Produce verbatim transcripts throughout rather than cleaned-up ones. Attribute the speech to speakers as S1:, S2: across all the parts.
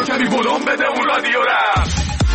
S1: کمی بلوم بده اون رادیو رم.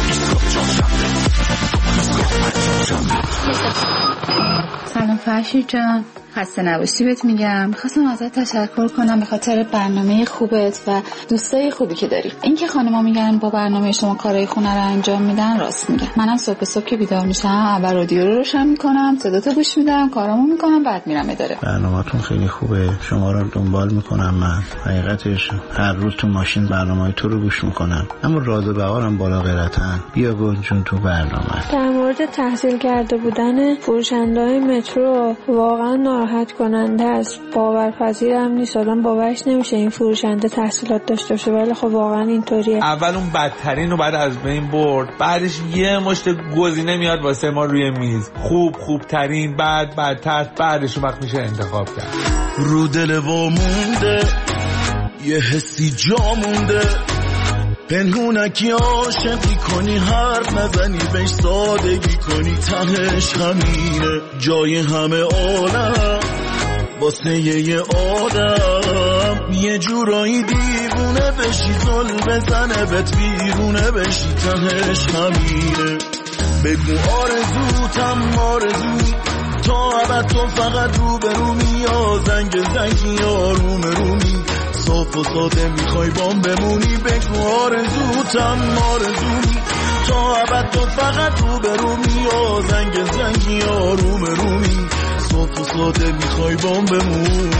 S2: سلام فرشید جان، خسته نباشی بهت میگم. خواستم ازت تشکر کنم به خاطر برنامه خوبت و دوستای خوبی که داری. اینکه خانم‌ها میگن با برنامه شما کارهای خونه رو انجام میدن راست میگن. منم صبح صبح که بیدار میشم اول رادیو رو روشن میکنم، صداتو گوش میدم، کارامو میکنم، بعد میرم اداره.
S3: برنامه‌تون خیلی خوبه، شما رو دنبال میکنم. من حقیقتش هر روز تو ماشین برنامه‌های تو رو گوش میکنم، اما راز و بهارم بالا غیرتن. بیا گنجون تو برنامه.
S4: در مورد تحصیل کرده بودن فروشنده‌های مترو واقعا ناراحت کننده است. باورپذیرم نیست، آدم باورش نمیشه این فروشنده تحصیلات داشته باشه، ولی خب واقعا اینطوریه.
S5: اول اون بدترین رو بعد از بین برد، بعدش یه مشت گزینه میاد واسه ما روی میز، خوب خوبترین، بعد بدتر، بعدش وقت میشه انتخاب کرد.
S6: رو دل وامونده یه حسی جا مونده، پنهونکی عاشقی کنی، حرف نزنی بهش سادگی کنی، تهش همینه جای همه عالم واسه یه آدم. یه جورایی دیوونه بشی، زل بزنه بهت بیرونه بشی، تهش همینه. بگو آرزوتم آرزو تا ابد، تو فقط رو به رو می، یا زنگ زنگی یا روم رومی، صاف و ساده میخوای بام بمونی. بگو آرزوتم آرزو تا ابد، تو فقط رو به رو می، یا زنگ زنگی یا روم رومی، صاف و ساده میخوای بام بمونی.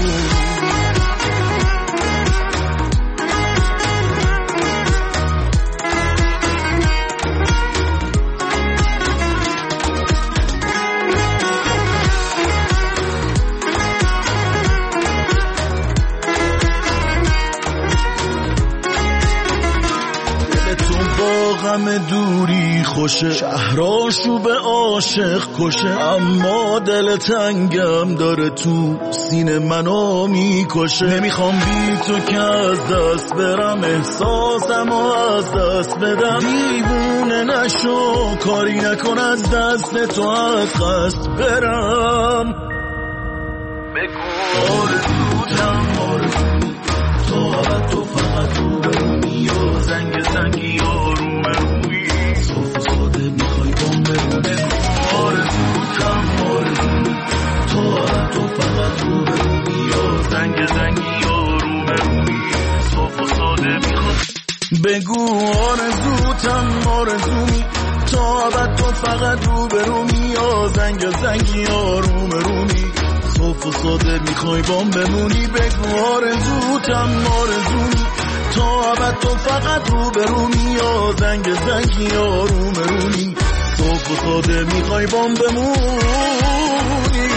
S6: غم دوری خوشه، شهراشو به عاشق کشه، اما دل تنگم داره تو سینه منو میکشه. نمیخوام بی تو که از دست برم، احساسم و از دست بدم. دیوونه نشو کاری نکن از دست تو از قصد برم. بگو آرزوتم آرزو تو ابد، تو فقط رو برونی، یا زنگ زنگی یا روم روی، صاف و ساده میخوای بام برونه. آرزوتم آرزو تو ابد، تو فقط رو برونی، یا زنگ زنگی یا روم روی، صاف و ساده میخوای. بگو آرزوتم آرزو تا ابد، تو فقط رو برونی، یا زنگ زنگی یا روم رومی، صاف و ساده میخوای بام بمونی. بگو آرزوتم آرزو تا ابد، تو فقط رو برونی، یا زنگ زنگی یا روم رونی، صاف و ساده میخوای بام بمونی.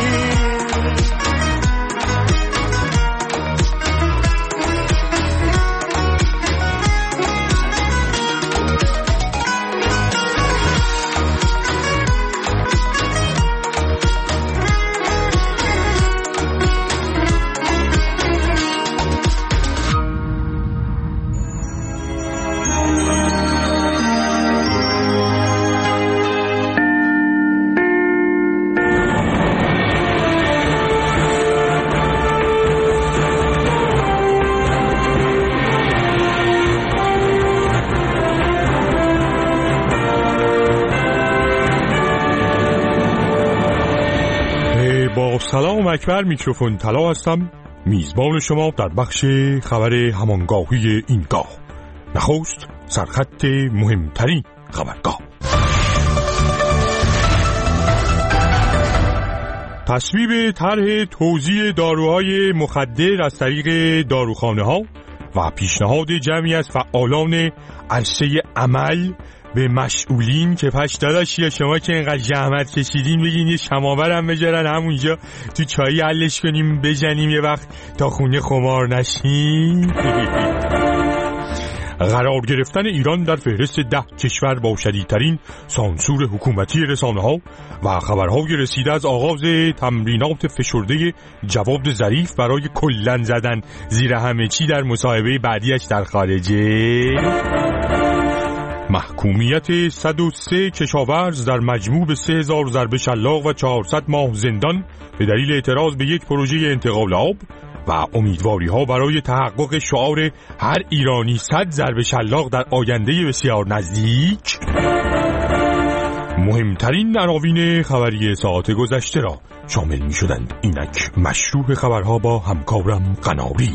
S7: سلام اکبر، میکروفون طلا هستم، میزبان شما در بخش خبر همانگاهی این گاه. نخست سرخط مهمترین خبرگاه. تصویب طرح توزیع داروهای مخدر از طریق داروخانه ها و پیشنهاد جمعی از فعالان عرصه عمل به مسئولین که پش داداش یا شما که اینقدر زحمت کشیدین بگین یه شماور هم بجارن همونجا تو چایی حلش کنیم بزنیم یه وقت تا خونه خمار نشین. قرار گرفتن ایران در فهرست ده کشور با شدیدترین سانسور حکومتی رسانه‌ها و خبرهای رسیده از آغاز تمرینات فشرده جواد ظریف برای کلن زدن زیر همه چی در مصاحبه بعدیش در خارجه. محکومیت صد و سه کشاورز در مجموع به سه هزار ضربه شلاق و چهارصد ماه زندان به دلیل اعتراض به یک پروژه انتقال آب و امیدواری ها برای تحقق شعار هر ایرانی صد ضربه شلاق در آینده بسیار نزدیک مهمترین عناوین خبری ساعت گذشته را شامل می شدند. اینک مشروع خبرها با همکارم قناری.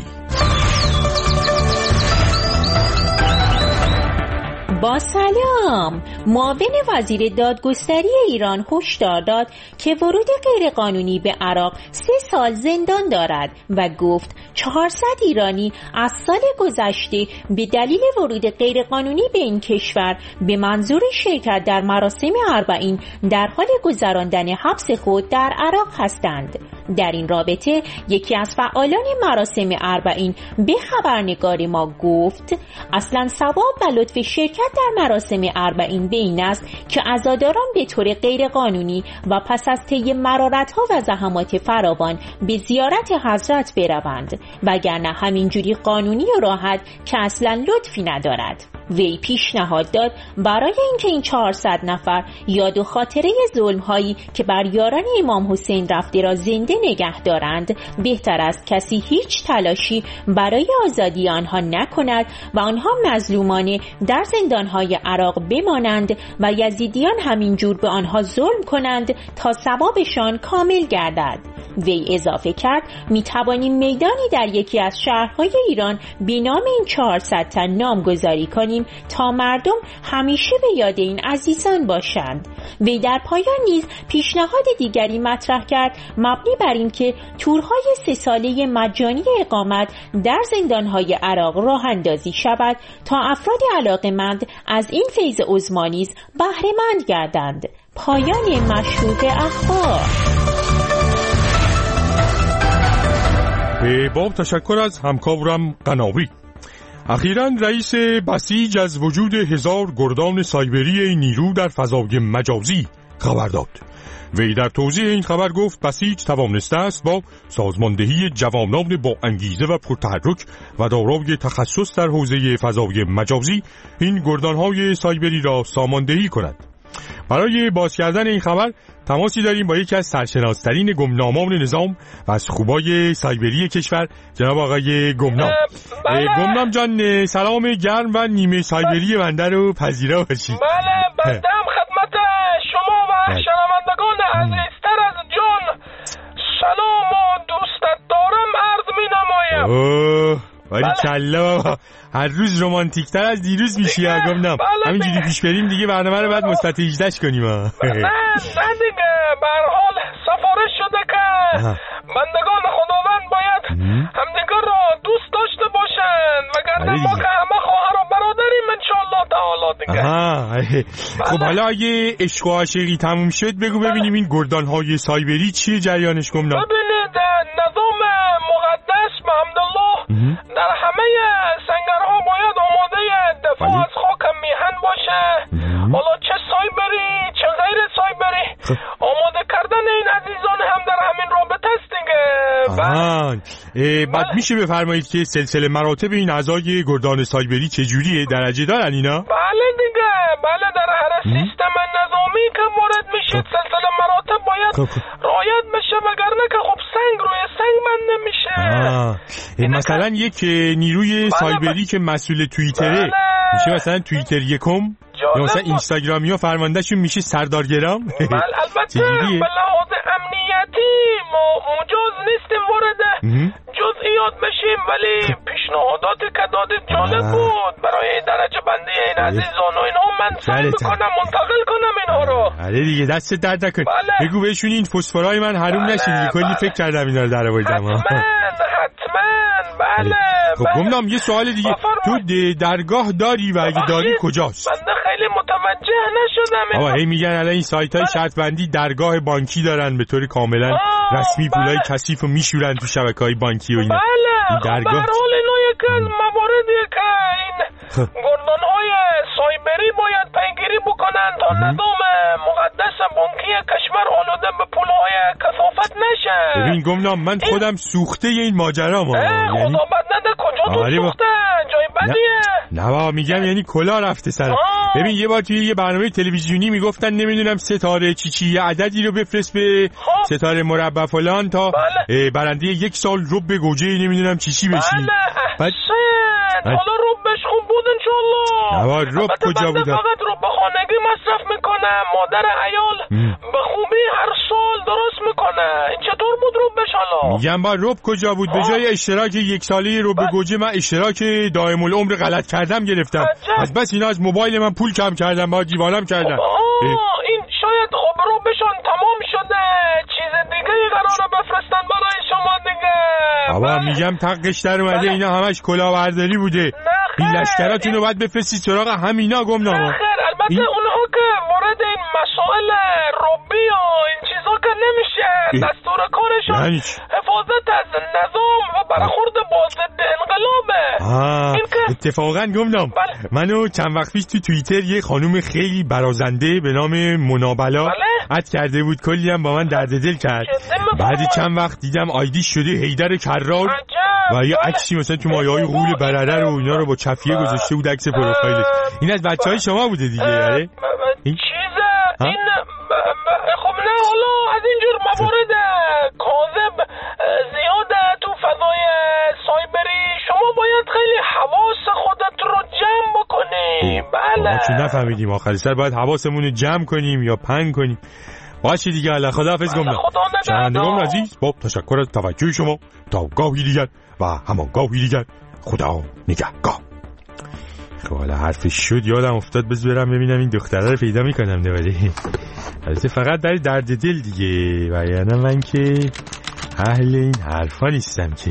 S8: با سلام. معاون وزیر دادگستری ایران هشدار داد که ورود غیرقانونی به عراق سه سال زندان دارد و گفت چهارصد ایرانی از سال گذشته به دلیل ورود غیرقانونی به این کشور به منظور شرکت در مراسم اربعین در حال گذراندن حبس خود در عراق هستند. در این رابطه یکی از فعالان مراسم اربعین به خبرنگار ما گفت اصلا ثواب و لطف شرکت در مراسم اربعین به این است که عزاداران به طور غیرقانونی و پس از طی مرارت‌ها و زحمات فراوان به زیارت حضرت بروند، وگرنه همینجوری قانونی و راحت که اصلا لطفی ندارد. وی پیشنهاد داد برای اینکه این چهارصد نفر یاد و خاطره ظلم‌هایی که بر یاران امام حسین رفته را زنده نگه دارند، بهتر است کسی هیچ تلاشی برای آزادی آنها نکند و آنها مظلومانه در زندان‌های عراق بمانند و یزیدیان همینجور به آنها ظلم کنند تا ثوابشان کامل گردد. وی اضافه کرد می توانیم میدانی در یکی از شهرهای ایران به نام این چهارصد تن نامگذاری کنیم تا مردم همیشه به یاد این عزیزان باشند. وی در پایان نیز پیشنهاد دیگری مطرح کرد مبنی بر اینکه تورهای سه ساله مجانی اقامت در زندانهای عراق راه اندازی شود تا افراد علاقه‌مند از این فیض عظما نیز بهره مند گردند. پایان مشروط اخبار.
S7: به باب تشکر از همکارم قناوی. اخیراً رئیس بسیج از وجود هزار گردان سایبری نیرو در فضای مجازی خبر داد. وی در توضیح این خبر گفت بسیج توانسته است با سازماندهی جوانان با انگیزه و پرتحرک و دارای تخصص در حوزه فضای مجازی این گردانهای سایبری را ساماندهی کند. برای باز کردن این خبر تماسی داریم با یکی از سرشناس‌ترین گمنامان نظام و از خوبای سایبری کشور، جناب آقای گمنام. گمنام جان، سلام گرم و نیمه سایبری بنده رو پذیرا باشید.
S1: بله، بندم خدمت شما و شنوندگان عزیزتر از جان سلام و دوستت دارم عرض می نمایم.
S7: اوه ولی کلا بابا، هر روز رومانتیک‌تر از دیروز میشی یا گمنام. همینجوری پیش بریم دیگه برنامه رو بعد مثبت هجدهش کنیم.
S1: نه نه دیگه، به هر حال سفارش شده که بندگان خداوند باید همدیگر رو دوست داشته باشن، وگرنه ما که همه خواهر و برادریم انشالله تعالی دیگه.
S7: آها خب حالا اگه عشق و عاشقی تموم شد بگو ببینیم این گردان‌های سایبری چیه جریانش گمنام؟
S1: ببینید نظام مقدس بحمدالله در همه سنگرها باید آماده دفاع از خاک میهن باشه. حالا چه سایبری چه غیر سایبری آماده کردن این عزیزان هم در همین رابطه است دیگه.
S7: بعد میشه بفرمایید که سلسله مراتب این اعضای گردان سایبری چجوریه؟ درجه دارن اینا؟
S1: بله دیگه، بله در هر سیستم نظامی که وارد میشید سلسله مراتب باید رعایت بشه، وگرنه که خب سنگ روی سنگ بنده میشه.
S7: مثلا یک نیروی بله سایبری که مسئول توییتره بله میشه مثلا توییتر یکم، یا مثلا اینستاگرامی ها فرماندهشون میشه سردار گرام.
S1: بله البته به لحاظ امنیتی ما مجاز نیستیم وارد جزئیات بشیم، ولی پیشنهاداتی که دادید جالب بود برای درجه بندی این عزیزان و اینها من سعی میکنم منتقل کنم اینها رو.
S7: آره دیگه دست درد نکن. بله. بگو بهشون این فسفرهای من حروم بله نشه دیگه. کلی بله فکر کردم اینا رو در آوردم.
S1: حتما حتما بله.
S7: خب گمنام یه سوال دیگه، تو درگاه داری و اگه داری کجاست؟
S1: بنده خیلی متوجه نشدم.
S7: آقا هی میگن الان این سایت های شرط بندی درگاه بانکی دارن به طور کاملا رسمی، پولای بله کثیف رو میشورن تو شبکه‌های بانکی و اینا.
S1: بله درگاه به هر حال اینا یک مواردیه که این گردان‌های سایبری باید پیگیری بکنن تا نظام مقدس بانکی کشور آلوده به پولهای کثافت نشه.
S7: ببین گمنام من خودم سوخته این ماجرا ما،
S1: یعنی خدا بد نده کجا تو سوخته جای بدیه.
S7: نه بابا میگم یعنی کلا رفته سر. ببین یه بار توی یه برنامه تلویزیونی میگفتن نمیدونم ستاره چی چی یه عددی رو بفرست به خب. ستاره مربع فلان تا بله. برنده یک سال رب گوجه نمیدونم چی چی بشی.
S1: بله بعد حالا ربش خوب بود انشالله.
S7: نوار رب کجا بود؟
S1: فقط رب خانگی مصرف میکنه، مادر عیال به خوبی هر سال درست میکنه. این چطور بود ربش حالا؟
S7: میگم با رب کجا بود؟ به جای اشتراک یک ساله رب گوجه من اشتراک دائم العمر غلط کردم گرفتم. از بس اینا از موبایل من پول کم کردم، با دیوانم کردم.
S1: این شاید خب ربشون تمام شده، چیز دیگه قراره بفرستن برای شما دیگه.
S7: بابا میگم تقش در اومده، اینا همش کلاهبرداری بوده. این لشکراتون رو باید بفرستید سراغ همینا گمناما.
S1: خیر البته این... اونها که وارد این مسائل ربی و این چیزا که نمیشه، دستور کارشون یعنی حفاظت از نظام و برخورد با ضد انقلابه.
S7: این که... اتفاقا گمنام بله. منو چند وقت پیش تو توییتر یه خانوم خیلی برازنده به نام منابلا بله. اد کرده بود، کلی هم با من درد دل کرد. بعد چند وقت دیدم آیدی شده حیدر کرار و یه عکسی مثلا تو مایه‌های غول برره رو اینا رو با چفیه گذاشته بود عکس پروفایلش. این از بچهای شما بوده دیگه. آره
S1: این چیزه این خب نه حالا از اینجور موارد کاذب زیاده تو فضای سایبری، شما باید خیلی حواس خودت رو جمع بکنی. بله
S7: ما چون نفهمیدیم آخر سر باید حواسمون رو جمع کنیم یا پنگ کنیم. باشه دیگه الله خداحافظ گمنام. شنوندگان عزیز با تشکر از توجه شما تا گاهی دیگر و همان گاهی دیگر خدا نگهدار. خب حالا حرفش شد یادم افتاد بذار برم ببینم این دختره رو پیدا میکنم دوباره. البته فقط برای درد دل دیگه، و یعنی من که اهل این حرفا نیستم که.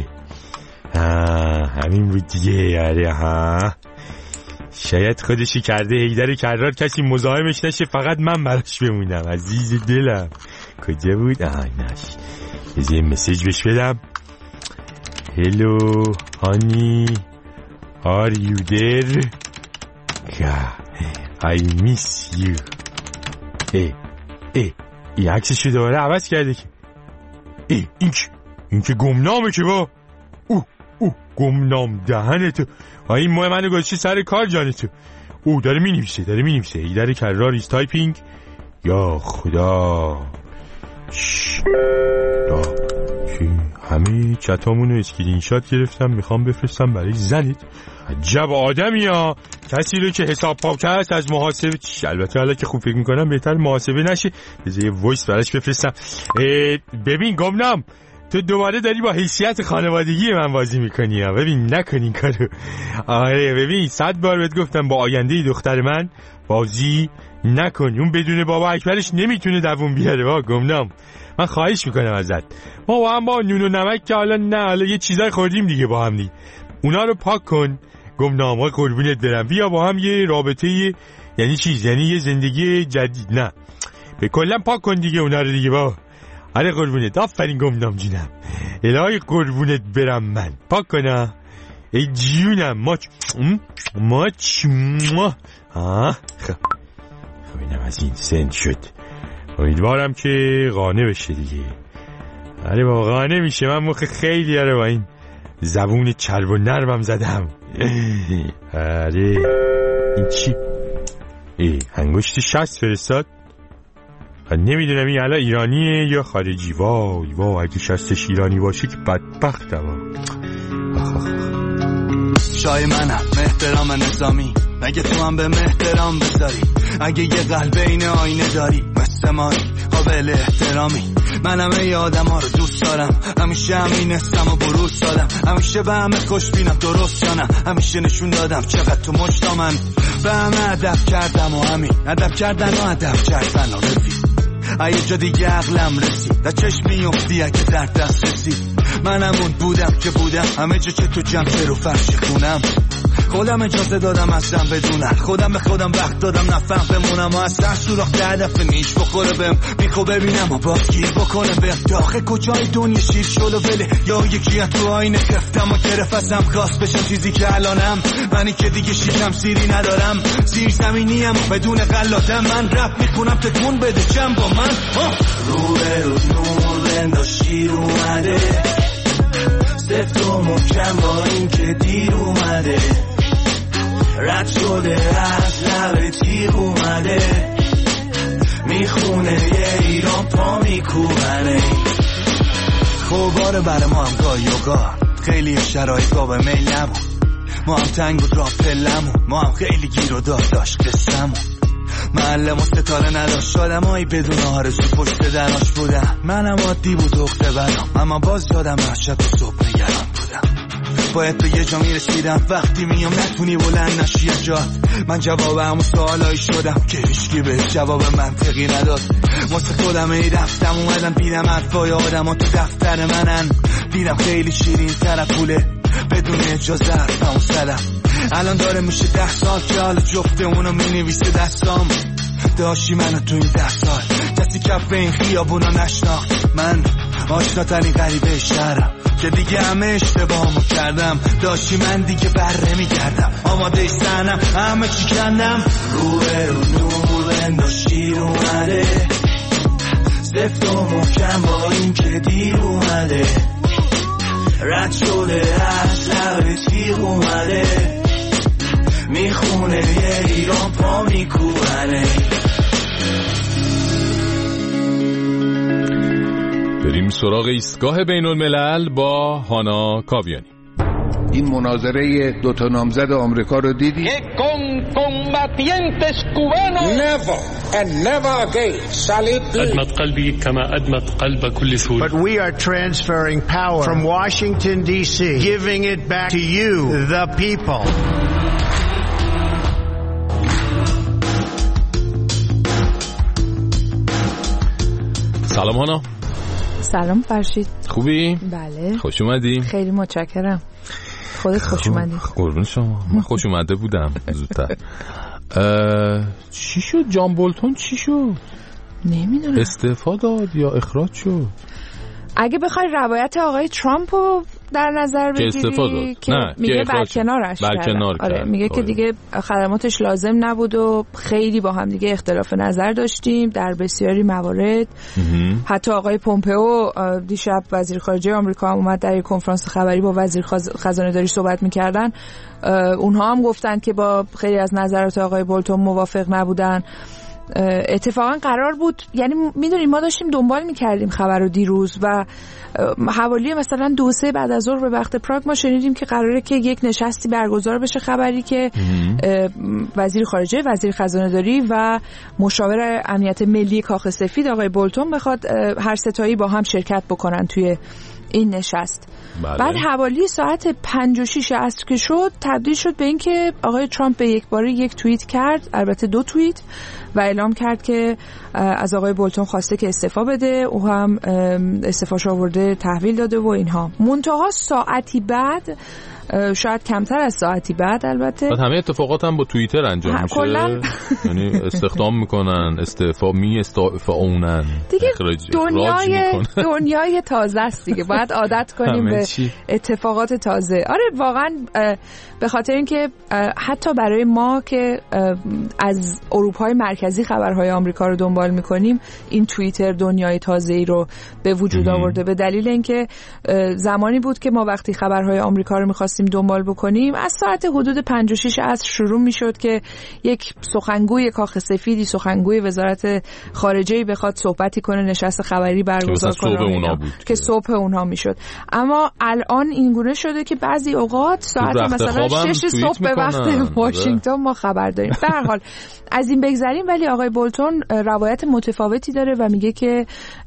S7: ها همین بود دیگه. آره ها شاید خودشی کرده حیدر کرار، کسی مزاحمش نشه، فقط من براش بمونم. عزیز دلم کجا بود؟ آه ناش بذار یه مسیج بهش بدم. هلو هانی are you there? I miss you. ای ای این عکسشو دوباره عوض کرده که ای این که این که گمنامه که با او او گمنام دهنتو. این موه منو گذاشته سر کار جانتو. او داره می نویسه داره می نویسه ایدر کرار ایز تایپینگ. یا خدا شش دا چی همه چتامونو اسکرین شات گرفتم میخوام بفرستم برای زنید. عجب آدمی ها، کسی رو که حساب پاک هست از محاسبه. البته حالا که خوب فکر میکنم بهتر محاسبه نشه، بذار یه وایس براش بفرستم. ببین گمنام تو دوباره داری با حیثیت خانوادگی من بازی میکنی ها. ببین نکنین کارو. آره ببین صد بار بهت گفتم با آینده دختر من بازی نکن، اون بدون بابا اکبرش نمیتونه دووم بیاره. با گمنام من خواهش میکنم ازت، ما با هم با نون و نمک که حالا نه حالا یه چیزای خوردیم دیگه با هم دی، اونا رو پاک کن گمنام. ها قربونت برم، بیا با هم یه رابطه یه... یعنی چیز یعنی یه زندگی جدید، نه به کلا پاک کن دیگه اونا رو دیگه. با آره قربونت، آفرین گمنام جونم، الهی قربونت برم من. پاک کنه ای جونم. ما ما ما ها خب خب اینم از این سند شد. امیدوارم که قانع بشه دیگه. آره با قانع میشه. من مخ خیلی آره با این زبون چرب و نرمم زدم. آره این چی؟ ای انگشت شست فرستاد. نمیدونم این الان ایرانیه یا خارجی. وای وای اگه شستش ایرانی باشه که بدبختم. آخ آخ
S6: شای منم احترام نظامی، مگه تو هم به احترام بذاری؟ اگه یه قلب این آینه داری مثل مایی قابل احترامی. منم ای آدم ها رو دوست دارم، همیشه همین استم و بروز دادم، همیشه به همه خوش بینم درست جانم، همیشه نشون دادم چقدر تو مشتا من به همه ادب کردم و همین ادب کردن و ادب کردن و رفید. اگه جا دیگه عقلم رسید در چشمی افتی اگه در دست رسید. من همون بودم که بودم، همه جا که تو جمع رو فرش خونم. خودم اجازه دادم اصلا بدونن، خودم به خودم وقت دادم نفهم بمونم و اصلا سوراخ ده هدف نیش بخوره بهم. میخوا ببینم و باز گیر بکنه بهم. داخل کجای دنیا شیر شد و بله، یا یکی از تو آینه خفتم و گرفتم خواست بشم چیزی که الانم. منی که دیگه شیشم سیری ندارم، زیر زمینیم و بدون غلاتم. من رپ میخونم تکون بده چم با من. رو به رو نور بندا شیر اومده، سفت و محکم با این که دیر اومده، رد شده از لب
S9: تیغ اومده میخونه یه ایران پا میکوبنه خوباره برای ما هم گاه یوگا خیلی شرایط به میل نبود ما هم تنگ بود راه پلمون ما هم خیلی گیر و داد داشت قصمون معلم و ستاره نداشت شادم هایی بدون آرزو پشت دراش بودم منم عادی بود دخته برام اما باز یادم رشد و صبح نگران بودم باید به یه جا میرسیدم وقتی میام نتونی بلند نشی جات من جواب همون سوالایی شدم که هیچکی به جواب منطقی نداد واسه خودم ای رفتم اومدم دیدم حرفای آدم ها تو دفتر منن دیدم خیلی شیرین تر پوله بدون اجازه حرفمو زدم الان داره میشه ده سال که حالا جفته اونو مینویسه دستام داشتی منو تو این ده سال کسی کف این خیابونا نشناخت من آشناترین غریبه شهرم که دیگه همه اشتباهمو کردم داشتی من دیگه بر نمیگردم آماده سنم همه چی کندم روه رو نور انداشتی اومده زفت و محکم با این که دیر اومده رد شده از لب تیغ اومده میخونه یه ایران پا میکوبنه
S10: بریم سراغ ایستگاه بین الملل با هانا کاویانی.
S11: این مناظره دوتا نامزد آمریکا رو دیدی؟
S12: Never and never again shall it be.
S13: أدمت قلبي كما أدمت قلب كل سوري.
S14: But we are transferring power from Washington D C, giving it back to you, the people.
S10: سلام هانا.
S15: سلام فرشید.
S10: خوبی؟
S15: بله.
S10: خوش اومدی.
S15: خیلی متشکرم. خودت خوش اومدی.
S10: قربون شما. من خوش اومده بودم زودتر. چی شد جان بولتون چی شد؟
S15: نمیدونم.
S10: استعفا داد یا اخراج شد؟
S15: اگه بخوای روایت آقای ترامپو در نظر بگیری که
S10: نه
S15: میگه برکنارش
S10: برکنار
S15: آره میگه آره. که دیگه خدماتش لازم نبود و خیلی با هم دیگه اختلاف نظر داشتیم در بسیاری موارد. حتی آقای پومپئو دیشب وزیر خارجه آمریکا هم اومد در یک کنفرانس خبری با وزیر خزانه داری صحبت میکردن، اونها هم گفتن که با خیلی از نظرات آقای بولتون موافق نبودن. اتفاقا قرار بود، یعنی میدونیم ما داشتیم دنبال میکردیم خبر رو دیروز و حوالی مثلا دو سه بعد از ظهر به وقت پراگ ما شنیدیم که قراره که یک نشستی برگزار بشه خبری که وزیر خارجه، وزیر خزانه داری و مشاور امنیت ملی کاخ سفید آقای بولتون بخواد هر ستایی با هم شرکت بکنن توی این نشست. بله. بعد حوالی ساعت پنج و شیش عصر که شد تبدیل شد به این که آقای ترامپ به یک باره یک توییت کرد، البته دو توییت، و اعلام کرد که از آقای بولتون خواسته که استعفا بده، او هم استعفاش آورده تحویل داده و اینها. منتها ساعتی بعد، شاید کمتر از ساعتی بعد البته،
S10: بعد همه اتفاقات هم با توییتر انجام میشه،
S15: کلن...
S10: یعنی استخدام میکنن، استعفا می استعفاونن
S15: دیگه، دنیای دنیای تازه است دیگه، باید عادت کنیم به چی؟ اتفاقات تازه. آره واقعا به خاطر اینکه حتی برای ما که از اروپای مرکزی خبرهای آمریکا رو دنبال میکنیم این توییتر دنیای تازه‌ای رو به وجود آورده، به دلیل اینکه زمانی بود که ما وقتی خبرهای آمریکا رو می‌خواستیم دنبال بکنیم از ساعت حدود پنج و شش عصر شروع می‌شد که یک سخنگوی کاخ سفیدی، سخنگوی وزارت خارجه‌ای بخواد صحبتی کنه، نشست خبری برگزار کنه که صبح اونها میشد. اما الان اینگونه شده که بعضی اوقات ساعت مثلا شش صبح به وقت واشنگتن ما خبر داریم. به هر حال از این بگذریم، ولی آقای بولتون روایت متفاوتی داره و میگه که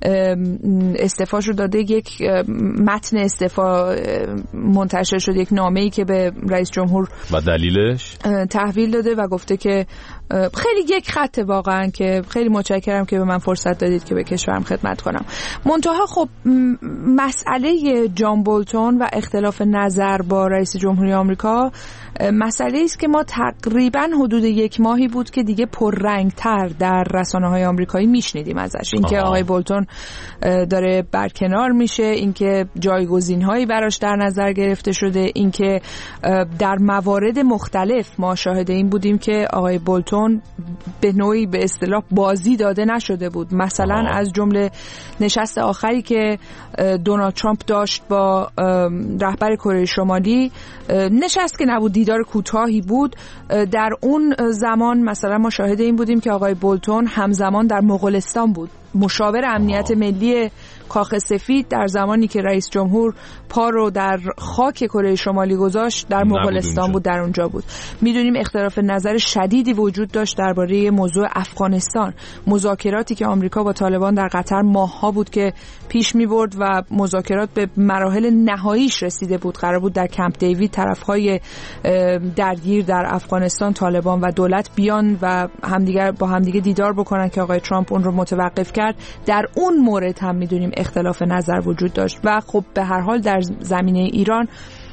S15: استعفاشو داده، یک متن استعفا منتشر شده، یک نامه‌ای که به رئیس جمهور
S10: و دلیلش
S15: تحویل داده و گفته که خیلی یک خط واقعا که خیلی متشکرم که به من فرصت دادید که به کشورم خدمت کنم. منتها خب مسئله جان بولتون و اختلاف نظر با رئیس جمهوری آمریکا مسئله است که ما تقریبا حدود یک ماهی بود که دیگه پررنگ‌تر در رسانه‌های آمریکایی میشنیدیم ازش، اینکه آقای بولتون داره برکنار میشه، اینکه جایگزین‌هایی براش در نظر گرفته شده، اینکه اینکه در موارد مختلف ما شاهد این بودیم که آقای بولتون به نوعی به اصطلاح بازی داده نشده بود. مثلا آه. از جمله نشست آخری که دونالد ترامپ داشت با رهبر کره شمالی، نشست که نبود، دیدار کوتاهی بود. در اون زمان مثلا ما شاهد این بودیم که آقای بولتون همزمان در مغولستان بود، مشاور امنیت ملی کاخ سفید، در زمانی که رئیس جمهور پا رو در خاک کره شمالی گذاشت در مغولستان بود، در اونجا بود. میدونیم اختلاف نظر شدیدی وجود داشت درباره موضوع افغانستان، مذاکراتی که آمریکا با طالبان در قطر ماه‌ها بود که پیش می‌برد و مذاکرات به مراحل نهاییش رسیده بود. قرار بود در کمپ دیوید طرف‌های درگیر در افغانستان، طالبان و دولت، بیان و همدیگر با همدیگه دیدار بکنن که آقای ترامپ اون رو متوقف کرد. در اون مورد هم می‌دونیم اختلاف نظر وجود داشت و خب به هر حال در زمینه ایران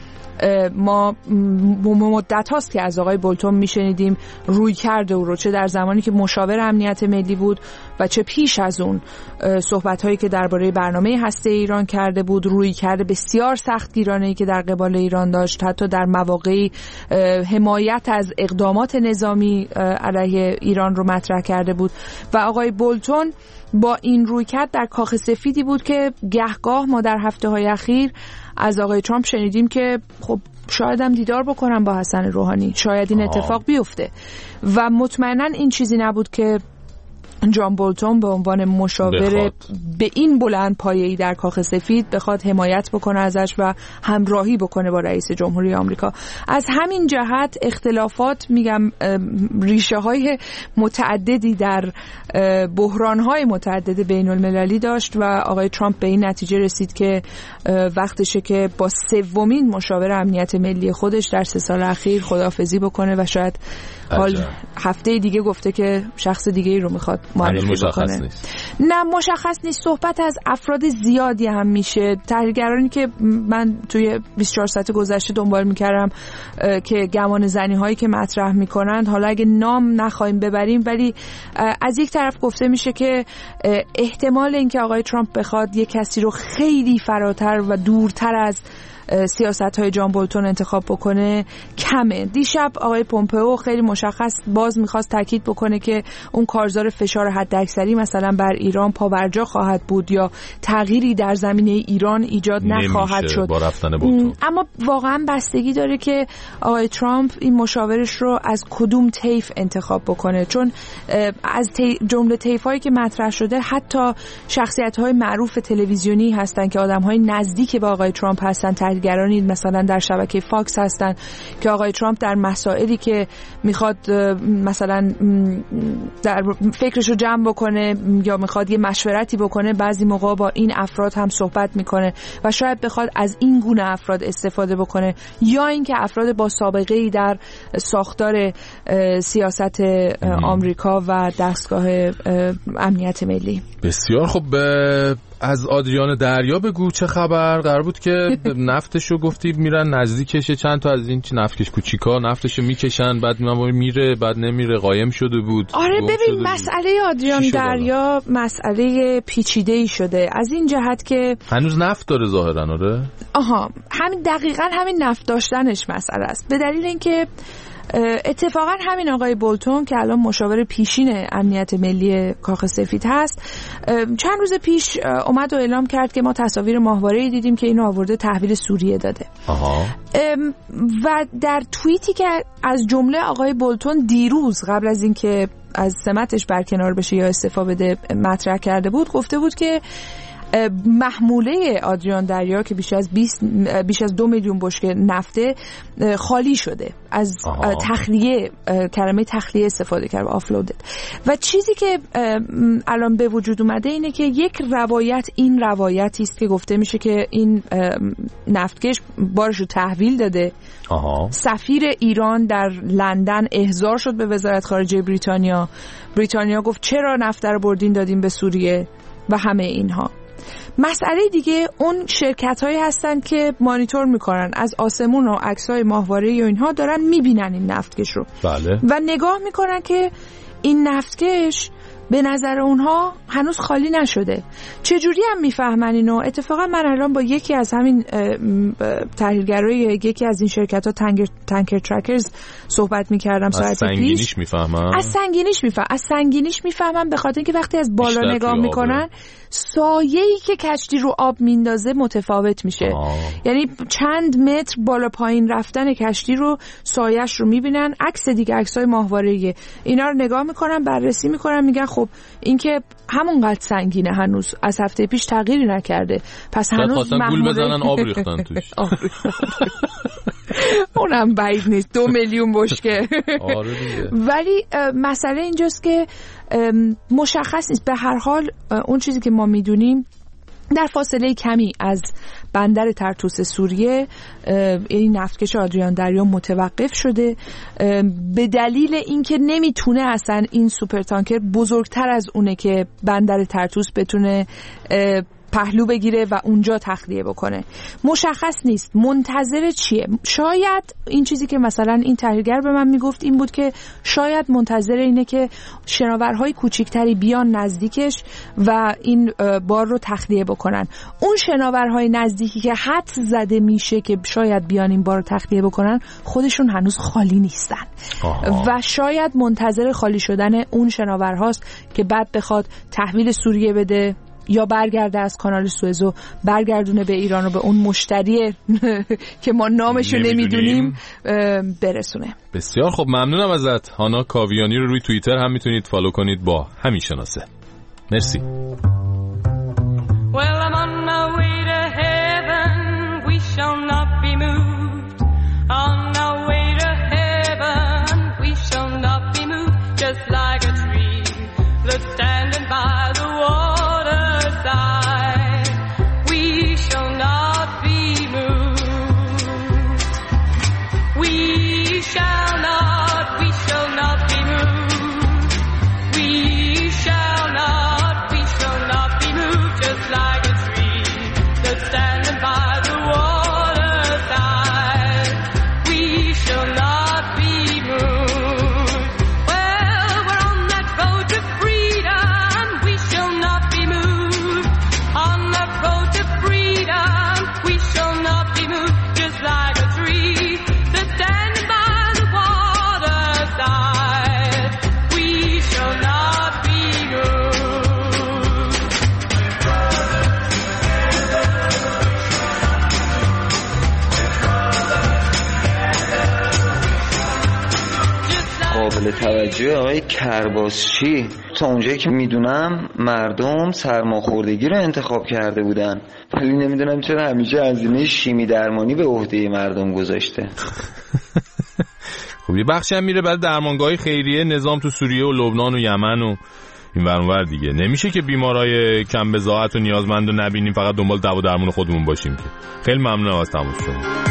S15: ما مدت هاست که از آقای بولتون میشنیدیم روی کرده او رو، چه در زمانی که مشاور امنیت ملی بود و چه پیش از اون صحبت هایی که درباره برنامه هسته ایران کرده بود، روی کرده بسیار سختگیرانه‌ای که در قبال ایران داشت، حتی در مواقعی حمایت از اقدامات نظامی علیه ایران رو مطرح کرده بود. و آقای بولتون با این رویکرد در کاخ سفیدی بود که گهگاه ما در هفته‌های اخیر از آقای ترامپ شنیدیم که خب شاید هم دیدار بکنم با حسن روحانی، شاید این اتفاق بیفته. و مطمئنا این چیزی نبود که جان بولتون به عنوان مشاور بخواد. به این بلند پایه‌ای در کاخ سفید بخواد حمایت بکنه ازش و همراهی بکنه با رئیس جمهوری آمریکا. از همین جهت اختلافات، میگم ریشه های متعددی در بحران های متعدد بین المللی داشت و آقای ترامپ به این نتیجه رسید که وقتشه که با سومین مشاور امنیت ملی خودش در سه سال اخیر خداحافظی بکنه و شاید حال هفته دیگه گفته که شخص دیگه ای رو میخواد معرفی بکنه.
S10: نیست.
S15: نه مشخص نیست. صحبت از افراد زیادی هم میشه. تحلیلگرانی که من توی بیست و چهار ساعت گذشته دنبال میکردم که گمان زنی هایی که مطرح میکنند، حالا اگه نام نخواهیم ببریم، ولی از یک طرف گفته میشه که احتمال اینکه آقای ترامپ بخواد یک کسی رو خیلی فراتر و دورتر از سیاست‌های جان بولتون انتخاب بکنه کمه. دیشب آقای پومپئو خیلی مشخص باز می‌خواست تاکید بکنه که اون کارزار فشار حداکثری مثلا بر ایران پابرجا خواهد بود یا تغییری در زمینه ایران ایجاد نخواهد شد با رفتن بولتون. اما واقعا بستگی داره که آقای ترامپ این مشاورش رو از کدوم طیف انتخاب بکنه، چون از جمله طیف‌هایی که مطرح شده حتی شخصیت‌های معروف تلویزیونی هستن که آدم‌های نزدیک به آقای ترامپ هستن، گرانی مثلا در شبکه فاکس هستن که آقای ترامپ در مسائلی که میخواد مثلا در فکرشو جمع بکنه یا میخواد یه مشورتی بکنه، بعضی موقع با این افراد هم صحبت میکنه و شاید بخواد از این گونه افراد استفاده بکنه، یا اینکه افراد با سابقه‌ای در ساختار سیاست آمریکا و دستگاه امنیت ملی.
S10: بسیار خب. از آدریان دریا بگو چه خبر؟ قرار بود که نفتشو گفتی میرن نزدیکشه، چند تا از این نفتکش کوچیکا نفتشو میکشن، بعد میره بعد نمیره، قایم شده بود.
S15: آره ببین مسئله آدریان دریا مسئله پیچیده‌ای شده از این جهت که
S10: هنوز نفت داره ظاهرا. آره
S15: آها همین دقیقاً همین نفت داشتنش مسئله است، به دلیل اینکه اتفاقا همین آقای بولتون که الان مشاور پیشین امنیت ملی کاخ سفید هست، چند روز پیش اومد و اعلام کرد که ما تصاویر ماهواره‌ای دیدیم که اینو آورده تحویل سوریه داده.
S10: آها.
S15: و در توییتی که از جمله آقای بولتون دیروز قبل از اینکه از سمتش برکنار بشه یا استعفا بده مطرح کرده بود، گفته بود که محموله آدریان دریا که بیش از بیست بیش از دو میلیون بشکه نفته خالی شده از آها. تخلیه، کلمه تخلیه استفاده کرد، آفلودد. و چیزی که الان به وجود اومده اینه که یک روایت این روایتی است که گفته میشه که این نفتکش بارشو تحویل داده.
S10: آها.
S15: سفیر ایران در لندن احضار شد به وزارت خارجه بریتانیا. بریتانیا گفت چرا نفت رو بردین دادیم به سوریه و همه اینها. مسئله دیگه اون شرکت هایی هستن که مانیتور میکنن از آسمون و عکسای ماهواره و اینها، دارن میبینن این نفتکش رو.
S10: بله.
S15: و نگاه میکنن که این نفتکش به نظر اونها هنوز خالی نشده. چجوری هم میفهمن اینو؟ اتفاقا من الان با یکی از همین تحلیلگرای یکی از این شرکت‌ها تانکر تانکر ترکرز صحبت می‌کردم ساعت پیش.
S10: از سنگینیش میفهمن.
S15: از سنگینیش میفهمن. از سنگینیش میفهمن به خاطر اینکه وقتی از بالا نگاه میکنن سایه‌ای که کشتی رو آب میندازه متفاوت میشه. آه. یعنی چند متر بالا پایین رفتن کشتی رو سایه‌اش رو میبینن. عکس دیگه عکسای ماهواره‌ای اینا رو نگاه میکنن، بررسی میکنن، میگن خب این که همونقدر سنگینه، هنوز از هفته پیش تغییری نکرده، پس هنوز
S10: گول بزنن آب ریختن توش.
S15: اونم بعید نیست، دو میلیون بشکه.
S10: آره دیگه.
S15: ولی مسئله اینجاست که مشخص نیست. به هر حال اون چیزی که ما میدونیم در فاصله کمی از بندر طرطوس سوریه این نفتکش آدریان دریا متوقف شده به دلیل اینکه نمیتونه اصلا این سوپر تانکر بزرگتر از اونه که بندر طرطوس بتونه پهلو بگیره و اونجا تخلیه بکنه. مشخص نیست منتظر چیه. شاید این چیزی که مثلا این تحلیلگر به من میگفت این بود که شاید منتظر اینه که شناورهای کوچیکتری بیان نزدیکش و این بار رو تخلیه بکنن. اون شناورهای نزدیکی که حدس زده میشه که شاید بیان این بار رو تخلیه بکنن خودشون هنوز خالی نیستن. آها. و شاید منتظر خالی شدن اون شناورهاست که بعد بخواد تحویل سوریه بده یا برگرده از کانال سوئز و برگردونه به ایران و به اون مشتری که ما نامشو نمیدونیم برسونه.
S10: بسیار خب، ممنونم ازت. هانا کاویانی رو روی توییتر هم میتونید فالو کنید با همین شناسه. مرسی. Well, I'm on my way to heaven. We shall not be moved. On our way to heaven. We shall not be moved. Just like a tree that's standing by the wall.
S16: قابل توجه آقای کرباسچی، تا اونجایی که میدونم مردم سرماخوردگی رو انتخاب کرده بودن، ولی نمیدونم چرا همیشه هزینه شیمی درمانی به عهده مردم گذاشته.
S10: خب یه بخشی هم میره برای درمانگاهی خیریه نظام تو سوریه و لبنان و یمن و این ور اون ور دیگه. نمیشه که بیمارای کم بضاعت و نیازمند رو نبینیم فقط دنبال دوا درمون خودمون باشیم که. خیلی ممنونم از تماس شما.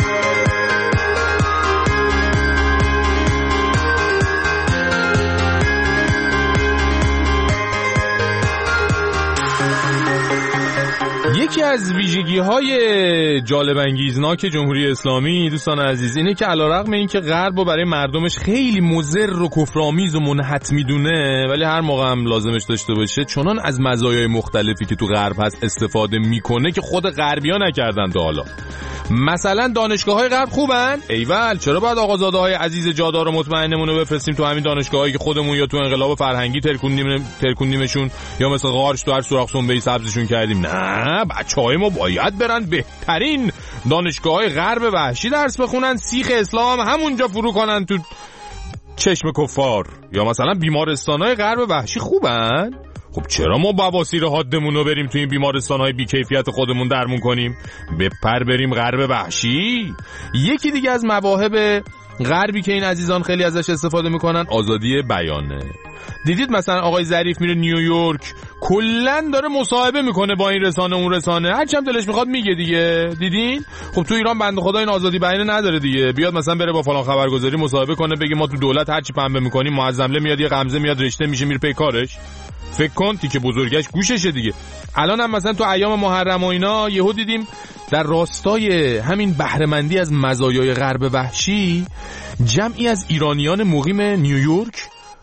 S10: یکی از ویژگی‌های جالب انگیزناک جمهوری اسلامی دوستان عزیز اینه که علیرغم اینکه غرب رو برای مردمش خیلی مضر و کفرآمیز و منحط میدونه، ولی هر موقع هم لازمش داشته باشه چنان از مزایای مختلفی که تو غرب هست استفاده میکنه که خود غربی‌ها نکردن تا حالا. مثلا دانشگاه‌های غرب خوبن؟ ایول، چرا باید آقازاده‌های عزیز جادار و مطمئنمون رو بفرستیم تو همین دانشگاهایی که خودمون یا تو انقلاب فرهنگی ترکوندیم ترکوندیمشون یا مثل قارش تو هر سوراخ سنبه‌ای سبزشون کردیم؟ نه، بچه‌های ما باید برن بهترین دانشگاه‌های غرب وحشی درس بخونن، سیخ اسلام هم همونجا فرو کنن تو چشم کفار. یا مثلا بیمارستان‌های غرب وحشی خوبن؟ خب چرا ما بواسیر حادمون رو بریم تو این بیمارستان‌های بی‌کیفیت خودمون درمون کنیم؟ بپر بریم غرب وحشی. یکی دیگه از مواهب غربی که این عزیزان خیلی ازش استفاده میکنن آزادی بیانه. دیدید مثلا آقای ظریف میره نیویورک کلن داره مصاحبه میکنه با این رسانه اون رسانه، هرچی هم دلش میخواد میگه دیگه. دیدین؟ خب تو ایران بنده خدا این آزادی بیانه نداره دیگه. بیاد مثلا بره با فلان خبرگزاری مصاحبه کنه بگه ما تو دولت هرچی پنبه میکنیم، معظمله میاد یه غمزه میاد رشته میشه میره پی کارش. فکر کن که بزرگش گوششه دیگه. الان هم مثلا تو ایام محرم و اینا یهو دیدیم در راستای همین بهره‌مندی از مزایای غرب وحشی جمعی از ایرانیان مقیم نیویورک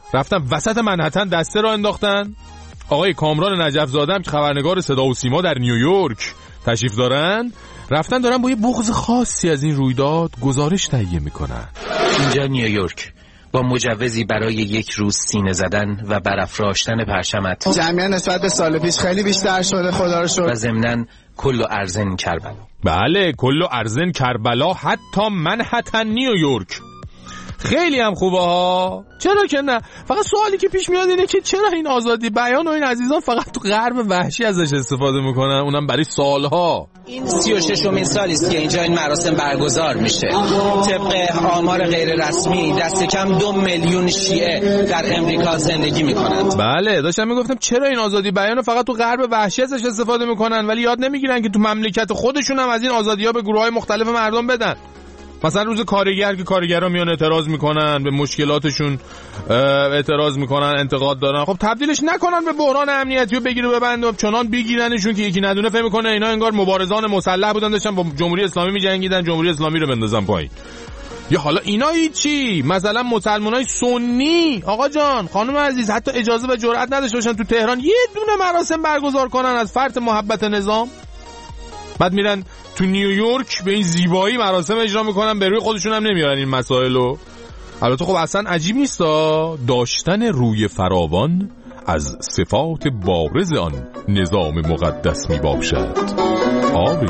S10: رفتن وسط منهتن دسته را انداختن. آقای کامران نجف زاده هم که خبرنگار صدا و سیما در نیویورک تشریف دارن، رفتن دارن با یه بغض خاصی از این رویداد گزارش تهیه میکنن.
S17: اینجا نیویورک، با مجوزی برای یک روز سینه زدن و برافراشتن پرچمت
S18: جمعیت نسبت به سال پیش خیلی بیشتر شده خدا رو شکر،
S17: و ضمناً کل و ارزن کربلا.
S10: بله کل و ارزن کربلا، حتی منهتن نیویورک. خیلی هم خوبه ها، چرا که نه. فقط سوالی که پیش میاد اینه که چرا این آزادی بیان و این عزیزان فقط تو غرب وحشی ازش استفاده میکنن، اونم برای سالها.
S17: این سی و ششمین سالی است که اینجا این مراسم برگزار میشه. طبق آمار غیر رسمی دست کم دو میلیون شیعه در امریکا زندگی میکنند.
S10: بله داشتم میگفتم چرا این آزادی بیان فقط تو غرب وحشی ازش استفاده میکنن، ولی یاد نمیگیرن که تو مملکت خودشون هم از این آزادی‌ها به گروه‌های مختلف مردم بدن. مثلا روز کارگر که کارگرها میان اعتراض میکنن، به مشکلاتشون اعتراض میکنن، انتقاد دارن، خب تبدیلش نکنن به بحران امنیتی و بگیره ببند و چنان بگیرنشون که یکی ندونه فهم میکنه اینا انگار مبارزان مسلح بودن، داشتن با جمهوری اسلامی میجنگیدن، جمهوری اسلامی رو بندازن پایین. یا حالا اینا چی؟ مثلا مسلمانای سنی، آقا جان خانم عزیز، حتی اجازه و جرئت نداشته باشن تو تهران یه دونه مراسم برگزار کنن از فرط محبت نظام، بعد میرن تو نیویورک به این زیبایی مراسم اجرا میکنن، به روی خودشون هم نمیارن این مسائلو. البته خب اصلا عجیب نیستا داشتن روی فراوان از صفات بارز آن نظام مقدس میباشد. آبی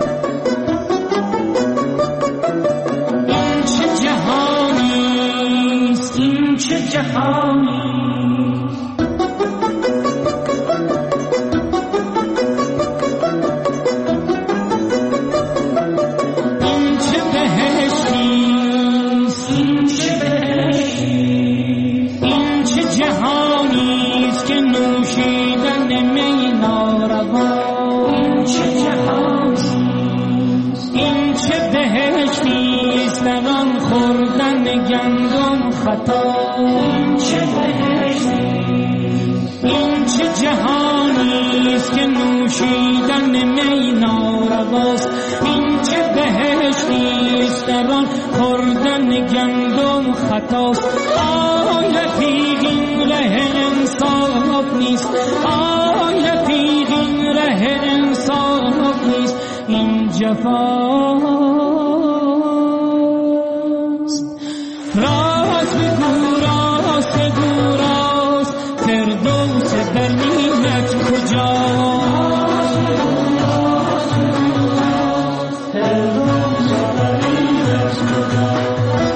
S19: این چه جهانیست، این چه جهانیست، گندم خطا، این چه بهشتیست، این چه جهانیست که نوشیدن می نارواست، این چه بهشتیست در آن خوردن گندم خطاست. آیا تیغ این ره انصاف نیست، آیا تیغ این ره انصاف نیست، این جفا راست بگو، راست بگو، راست فردوس در نیمت کجاست، فردوس در نیمت کجاست.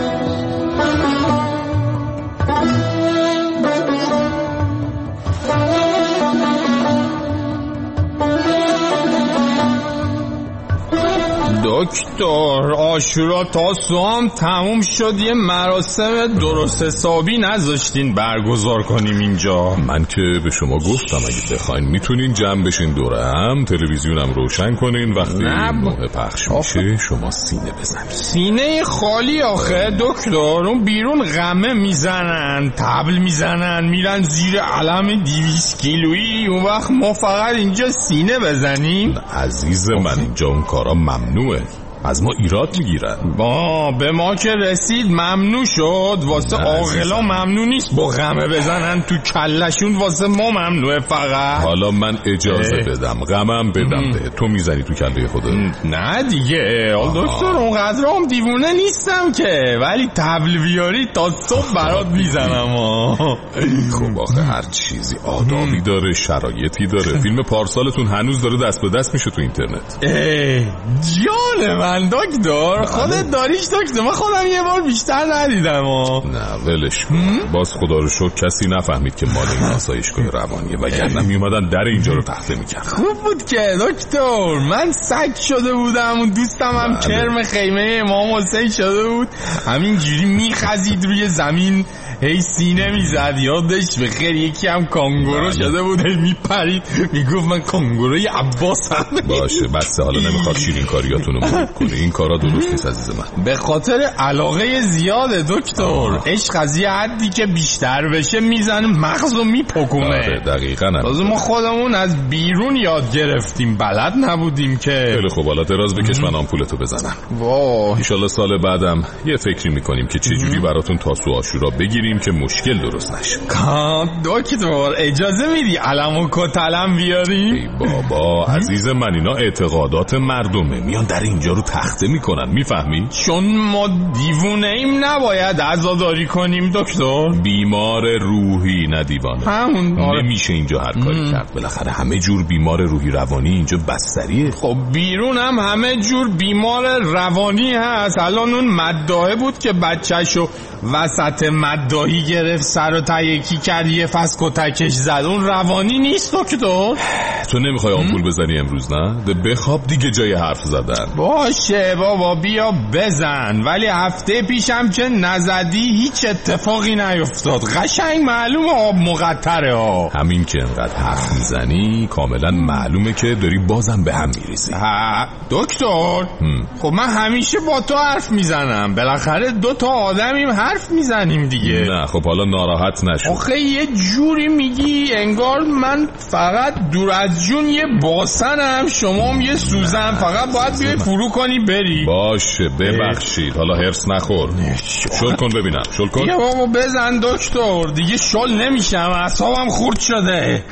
S10: دکتر عاشورا تا صبح تموم شد، یه مراسم درست حسابی نذاشتین برگزار کنیم اینجا.
S7: من که به شما گفتم اگه بخواین میتونین جمع بشین دوره هم، تلویزیونم روشن کنین، وقتی موقع پخش میشه شما سینه بزنید.
S10: سینه خالی آخه دکتر، اون بیرون غمه میزنن، طبل میزنن، میرن زیر علم دیویس کیلویی، اون وقت ما فقط اینجا سینه بزنیم.
S7: عزیز من اینجا اون کارا ممنوعه، از ما ایراد میگیرن.
S10: با به ما که رسید ممنوع شد، واسه عاقلا ممنوع نیست با غمه بزنن تو کلشون، واسه ما ممنوعه فقط.
S7: حالا من اجازه اه. بدم غمم بدم به تو میزنی تو کله خودت؟
S10: نه دیگه دکتر اونقدر هم دیوونه نیستم که، ولی طبل بیاری تا صبح برات میزنم.
S7: خب آخه هر چیزی آدابی داره، شرایطی داره. فیلم پارسالتون هنوز داره دست به دست میشه تو اینترنت.
S10: جان من دکتر خودت داریش دکتر، من خودم یه بار بیشتر ندیدم.
S7: نه ولش کن، باز خدا رو شکر کسی نفهمید که مال این آسایشگاه روانیه، وگرنه میومدن در اینجا رو تخته میکردن.
S10: خوب بود که دکتر، من سگ شده بودم، اون دوستم هم کرم خیمه امام حسین شده بود، همینجوری میخزید روی زمین، هی سینه میزد. یادش بخیر یکی هم کانگورو شده بود، هی میپرید میگفت من کانگوروی عباسم.
S7: باشه بس حالا نمیخواد شیرین کاریاتونو
S10: نکنی، این کارا درست نیست عزیز من.
S20: به خاطر علاقه زیاده دکتر. عشق از یه حدی که بیشتر بشه میزنه مغزو میپکونه.
S10: آره دقیقاً.
S20: لازم ما خودمون از بیرون یاد گرفتیم، بلد نبودیم که.
S10: خیلی خوب، حالا دراز بکش من آمپولتو بزنم.
S20: واه،
S10: ان شاءالله سال بعدم یه فکری میکنیم که چه جوری براتون تاسو عاشورا بگیریم که مشکل درست نشه.
S20: دکتر اجازه میدی علمو کتلم بیاری؟
S10: ای بابا عزیز من، اینا اعتقادات مردمه، میان در اینجا رو تخته میکنن، میفهمی؟
S20: چون ما دیوونه ایم نباید عزاداری کنیم دکتر.
S10: بیمار روحی نه دیوانه.
S20: همون آره.
S10: نمیشه اینجا هر کاری کرد، بالاخره همه جور بیمار روحی روانی اینجا بستریه.
S20: خب بیرون هم همه جور بیمار روانی هست. الان اون مداحه بود که بچه‌شو وسط مداحی گرفت، سر و ته یکی کرد، یه فس کتکش زد. اون روانی نیست دکتر.
S10: تو نمیخوای آمپول بزنی امروز نه؟ ده بخواب دیگه جای حرف زدن.
S20: باشه بابا بیا بزن، ولی هفته پیشم که نزدی هیچ اتفاقی نیفتاد. قشنگ معلومه آب مقطره ها.
S10: همین که انقدر حرف میزنی کاملا معلومه که داری بازم به هم میریزی.
S20: دکتر خب من همیشه با تو حرف میزنم، بالاخره دو تا آدمیم حرف میزنیم دیگه.
S10: نه خب حالا ناراحت نشو.
S20: آخه یه جوری میگی انگار من فقط دور از جون یه باسنم، شما هم یه سوزن، فقط باید بیای فرو کنی بری.
S10: باشه ببخشید، حالا هرس نخور. شل کن ببینم، شل کن
S20: دیگه بابا بزن دکتر، دیگه شل نمیشم، اعصابم خورد شده.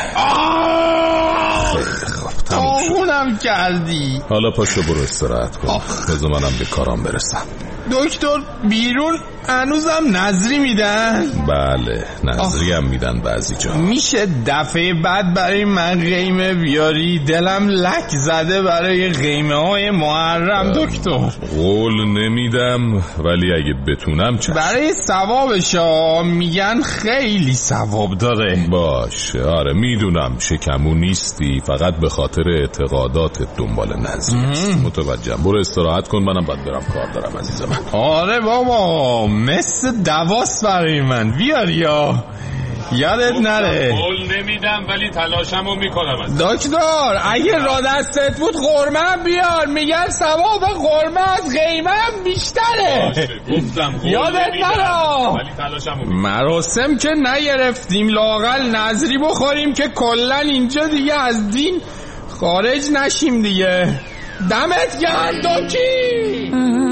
S20: آخونم کردی.
S10: حالا پاشو برو استراحت کن، بذار منم به کارام برسم.
S20: دکتر بیرون هنوزم نظری میدن؟
S10: بله نظری هم میدن بعضی جا.
S20: میشه دفعه بعد برای من قیمه بیاری؟ دلم لک زده برای قیمه های محرم دکتر.
S10: قول نمیدم ولی اگه بتونم چشم.
S20: برای ثوابشا میگن خیلی ثواب داره.
S10: باشه آره میدونم شکمو نیستی، فقط به خاطر اعتقاداتت دنبال نظری هستی. متوجهم، برو استراحت کن، منم باید برم کار دارم عزیزم.
S20: آره بابا مثل دواس برای من بیار یا یادت نره.
S10: قول نمیدم ولی تلاشمو میکنم.
S20: دکتر اگه را دستت بود قرمه بیار، میگن ثواب قرمه از قیمه بیشتره.
S10: گفتم قول
S20: یادت نره
S10: ولی تلاشمو.
S20: مراسم که نگرفتیم، لااقل نظری بخوریم که کلا اینجا دیگه از دین خارج نشیم دیگه. دمت گرم دوکی.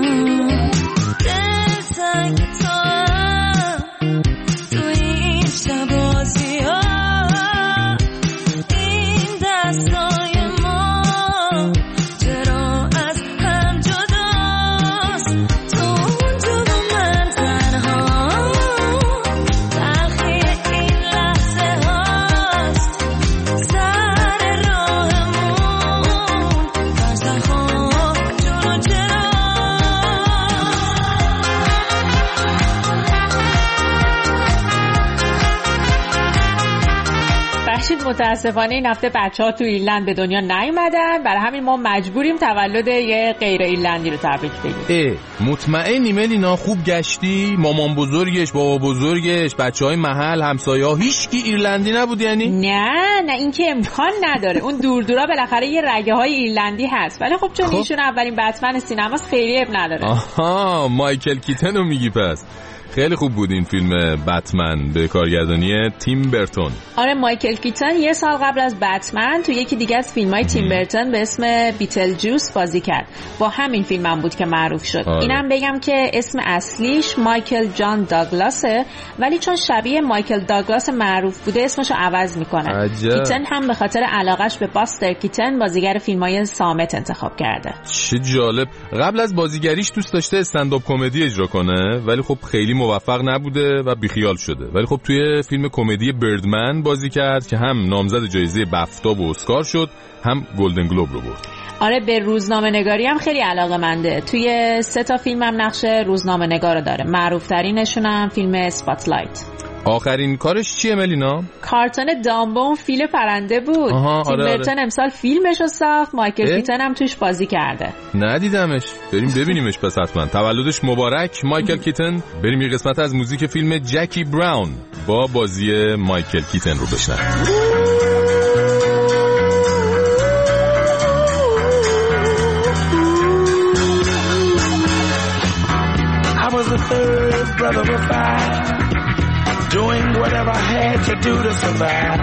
S8: متاسفانه این هفته بچه ها تو ایرلند به دنیا نیومدن، برای همین ما مجبوریم تولد یه غیر ایرلندی رو تبریک بگیم.
S10: مطمئنی ملینا خوب گشتی؟ مامان بزرگش، بابا بزرگش، بچه های محل، همسایه ها، هیچ کی ایرلندی نبود یعنی؟
S8: نه نه این که امکان نداره. اون دور دورا بالاخره یه رگه های ایرلندی هست، ولی خب چون خب. ایشون اولین بتمن سینماست خیلی اب نداره.
S10: آها مایکل کیتن رو میگی پس. خیلی خوب بود این فیلم بتمن به کارگردانی تیم برتون.
S8: آره مایکل کیتن یه سال قبل از بتمن تو یکی دیگه از فیلم‌های تیم برتون به اسم بیتل جوس بازی کرد. با همین فیلم هم بود که معروف شد. آره. اینم بگم که اسم اصلیش مایکل جان داگلاسه، ولی چون شبیه مایکل داگلاس معروف بوده اسمشو عوض میکنه. کیتن هم به خاطر علاقش به باستر کیتن بازیگر فیلم‌های صامت انتخاب کرده.
S10: چه جالب. قبل از بازیگریش دوست داشته استندآپ کمدی اجرا کنه، ولی خب خیلی موفق نبوده و بیخیال شده. ولی خب توی فیلم کمدی بردمن بازی کرد که هم نامزد جایزه بفتا و اسکار شد، هم گلدن گلوب رو برد.
S8: آره به روزنامه نگاری هم خیلی علاقه‌منده. توی سه تا فیلم هم نقش روزنامه نگار داره. معروف ترینشون هم فیلم اسپاتلایت.
S10: آخرین کارش چیه ملینا؟
S8: کارتون دامبو فیل پرنده بود. تیم آره برتون آره. امسال فیلمش رو ساخت، مایکل کیتن هم توش بازی کرده.
S10: ندیدمش، بریم ببینیمش پس حتما. تولدش مبارک مایکل کیتن. بریم یه قسمت از موزیک فیلم جکی براون با بازی مایکل کیتن رو بشنویم.
S1: third brother was five, doing whatever I had to do to survive.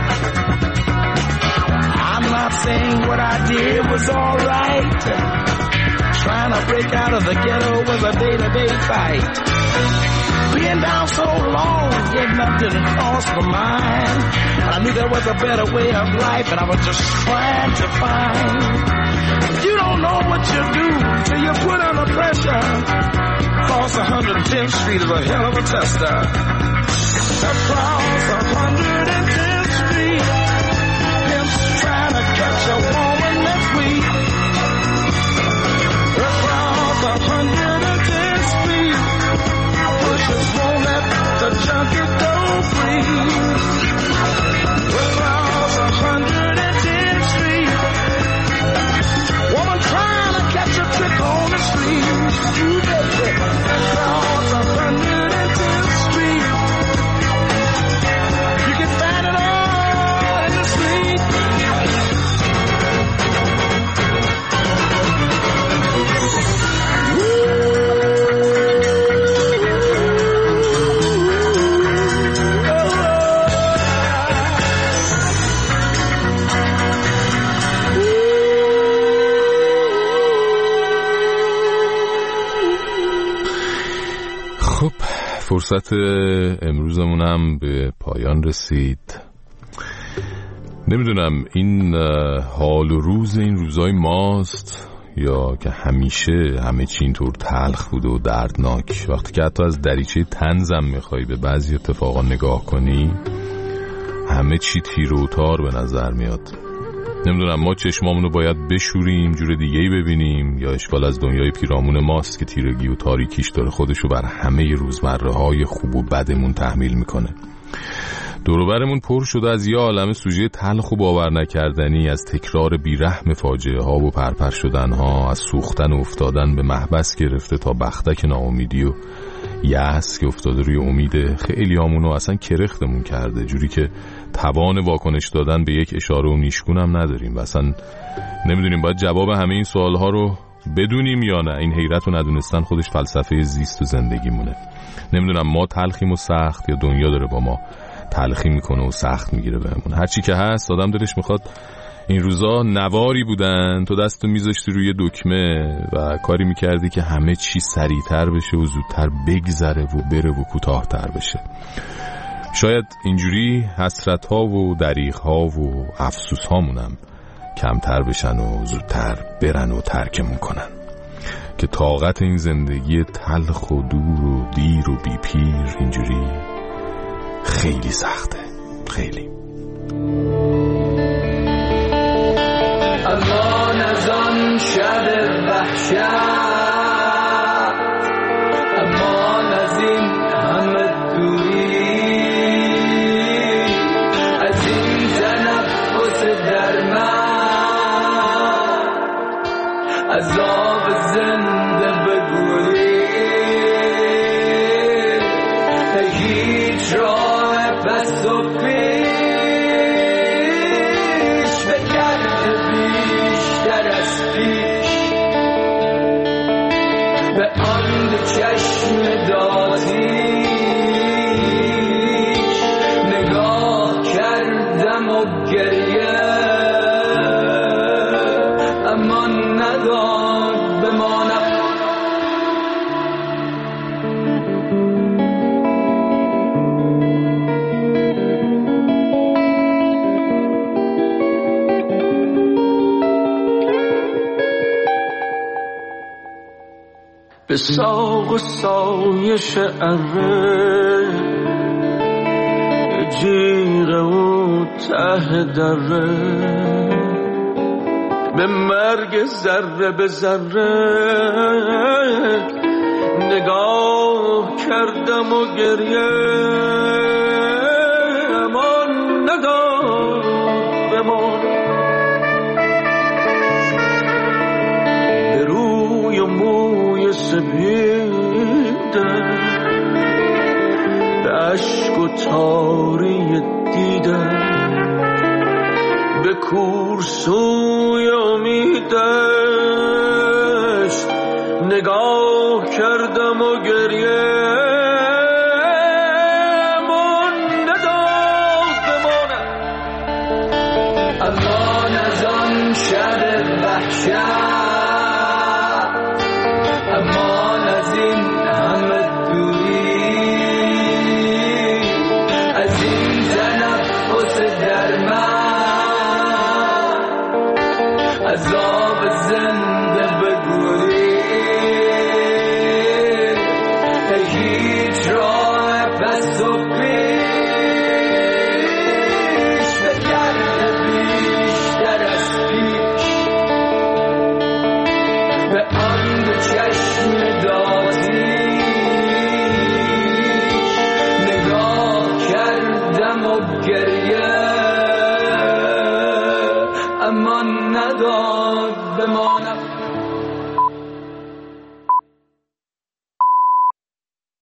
S1: I'm not saying what I did was all right. Trying to break out of the ghetto was a day-to-day fight. Being down so long, getting up didn't cross my mind. I knew there was a better way of life, and I was just trying to find. You don't know what you do till you put under pressure. Across one hundred tenth Street is a hell of a tester. Across one hundred tenth Street, pimps trying to catch a woman that's weak. Across one hundred tenth Street, pushers won't let the junkie go free. Across one hundred tenth Street, woman trying to catch a trick on the street. You bet it. Across one hundred tenth Street, you can find it all in the street.
S10: فرصت امروزمون هم به پایان رسید. نمیدونم این حال و روز این روزای ماست یا که همیشه همه چی اینطور تلخ بوده و دردناک. وقتی که حتی از دریچه طنزم میخوای به بعضی اتفاقا نگاه کنی همه چی تیر و تار به نظر میاد. نمیدونم ما چشمامونو باید بشوریم جور دیگه‌ای ببینیم یا اشکال از دنیای پیرامون ماست که تیرگی و تاریکیش داره خودشو بر همه روزمره‌های خوب و بدمون تحمیل میکنه. دور و برمون پر شده از یه عالمه سوژه تلخ و باور نکردنی، از تکرار بیرحم فاجعه ها و پرپر شدن ها، از سوختن و افتادن به محبس گرفته تا بختک ناامیدی و یأس که افتاده روی امید خیلی همونو اصلا کرختمون کرده، جوری که توان واکنش دادن به یک اشاره و نیشگون هم نداریم و اصلا نمیدونیم باید جواب همه این سوالها رو بدونیم یا نه. این حیرت و ندونستن خودش فلسفه زیست و زندگی مونه. نمیدونم ما تلخیم و سخت یا دنیا داره با ما تلخی میکنه و سخت میگیره بهمون. هرچی که هست آدم دلش میخواد این روزا نواری بودن تو دستو میذاشتی روی دکمه و کاری میکردی که همه چی سریعتر بشه و زودتر بگذره و بره و کوتاه‌تر بشه. شاید اینجوری حسرت ها و دریغ ها و افسوس هامونم کمتر بشن و زودتر برن و ترکمون کنن که طاقت این زندگی تلخ و دور و دیر و بی پیر اینجوری خیلی سخته، خیلی.
S19: امان از آن شب وحشت، امان از این همه دوری، از این تنفس در من، از آب زنده بگوری، هیچ راه پس و پیش بکرده بیشتر از پیش، به آن دو چشم داتیش نگاه کردم و گریه امان نداد بمانم. به ساق و سایش اره، جیغه و ته دره، به مرگ ذره به ذره نگاه کردم و گریه امان نداد بمان. به روی و موی سپیده، به عشق و تاری دیده، به کورسوی امیدش نگاه کردم و گریه اون شب وحشت، امان از این همه دوری، از این تنفس در من، عذاب زنده بگوری، هیچ راه پس و